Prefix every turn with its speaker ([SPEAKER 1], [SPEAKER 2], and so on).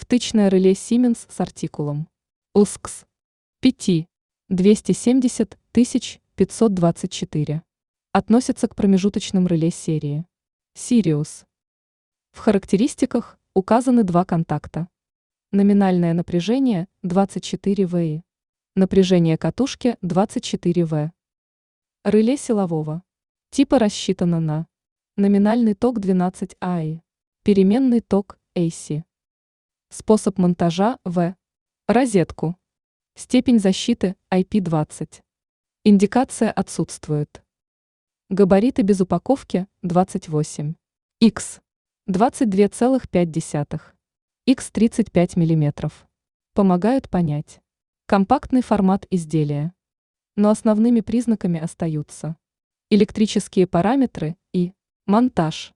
[SPEAKER 1] Втычное реле Siemens с артикулом УСКС 5 270 524 относится к промежуточным реле серии Sirius. В характеристиках указаны два контакта. Номинальное напряжение 24 ВИ. Напряжение катушки 24 В. Реле силового типа рассчитано на номинальный ток 12 АИ, переменный ток AC. Способ монтажа В. Розетку. Степень защиты IP20. Индикация отсутствует. Габариты без упаковки 28. X 22,5. X 35 мм. Помогают понять. Компактный формат изделия. Но основными признаками остаются электрические параметры и монтаж.